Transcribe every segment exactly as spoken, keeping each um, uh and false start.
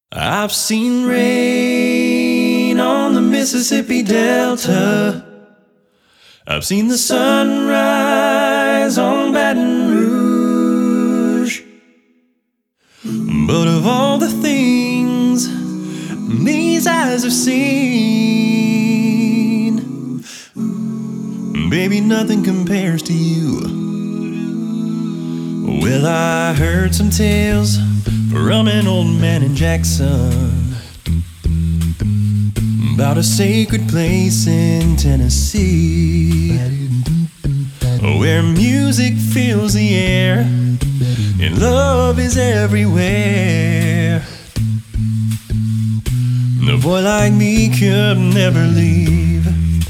I've seen rain on the Mississippi Delta. I've seen the sunrise on Baton Rouge. But of all the things these eyes have seen, baby, nothing compares to you. Well, I heard some tales from an old man in Jackson about a sacred place in Tennessee, where music fills the air and love is everywhere. A boy like me could never leave.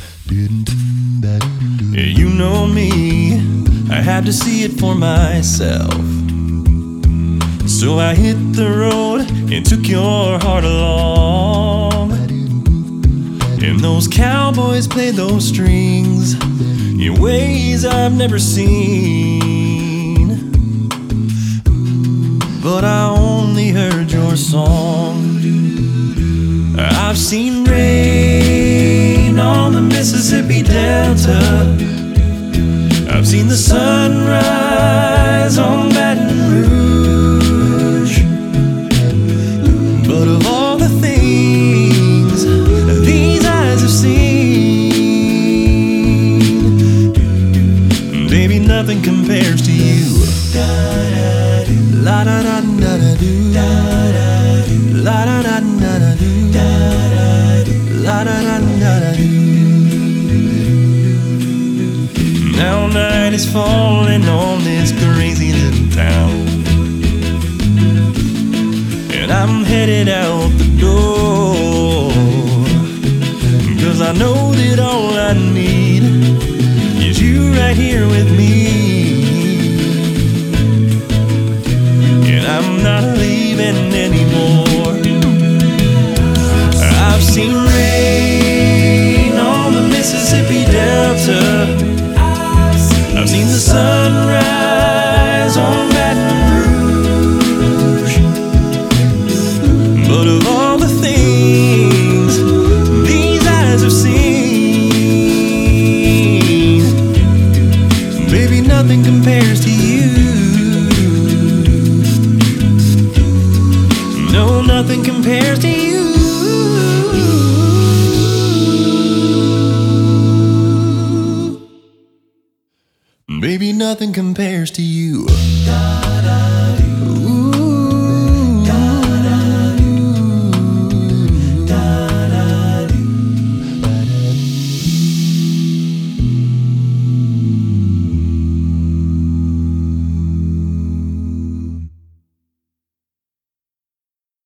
Yeah, you know me, I had to see it for myself. So I hit the road and took your heart along. And those cowboys played those strings in ways I've never seen. But I only heard your song. I've seen rain on the Mississippi Delta. I've seen the sunrise on Baton Rouge. But of all the things these eyes have seen, baby, nothing compares to you. La da da da da do. La da da da da do. La da da da da do. Now night is falling on this crazy little town, and I'm headed out the door, 'cause I know that all I need is you right here with me. And I'm not leaving anymore. I've seen rain on the Mississippi Delta. I've seen the sunrise on Baton Rouge. But of all the things these eyes have seen, baby, nothing compares to you. No, nothing compares to you. Baby, nothing compares to you.